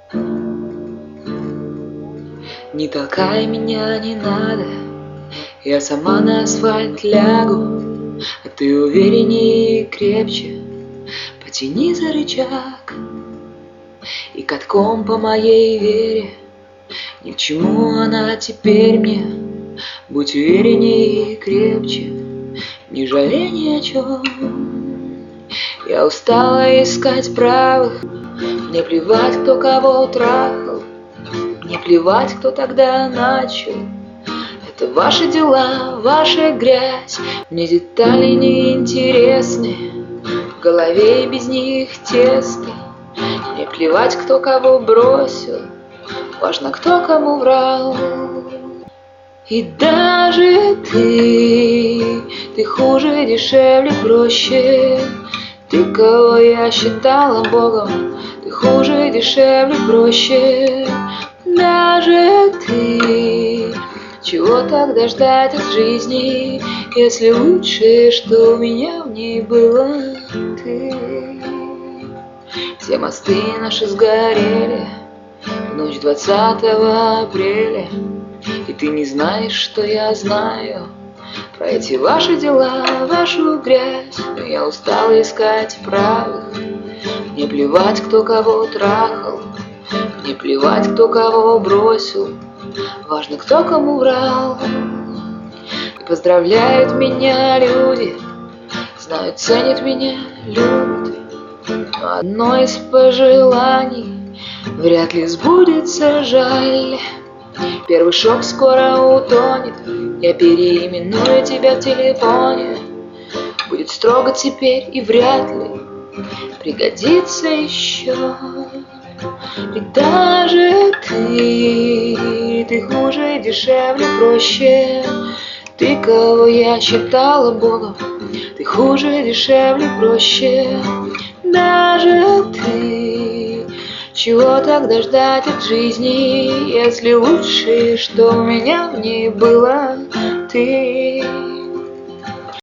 Не толкай меня, не надо, я сама на асфальт лягу, а ты увереннее и крепче потяни за рычаг. И катком по моей вере ни к чему она теперь мне. Будь увереннее и крепче, не жалей ни о чем. Я устала искать правых, мне плевать, кто кого трахал, мне плевать, кто тогда начал. Это ваши дела, ваша грязь, мне детали не интересны, в голове без них тесно. Мне плевать, кто кого бросил, важно, кто кому врал. И даже ты хуже, дешевле, проще. Ты, кого я считала Богом, ты хуже, дешевле, проще. Даже ты, чего тогда ждать от жизни, если лучшее, что у меня в ней было, ты. Все мосты наши сгорели в ночь 20 апреля, и ты не знаешь, что я знаю про эти ваши дела, вашу грязь. Но я устала искать правых, мне плевать, кто кого трахал, мне плевать, кто кого бросил, важно, кто кому врал. И поздравляют меня люди, знают, ценят меня, любят. Но одно из пожеланий вряд ли сбудется, жаль. Первый шок скоро утонет, я переименую тебя в телефоне. Будет строго теперь и вряд ли пригодится еще. И даже ты хуже, дешевле, проще. Ты, кого я считала Богом, ты хуже, дешевле, проще. Даже ты, чего тогда ждать от жизни, если лучшее, что у меня в ней было, ты.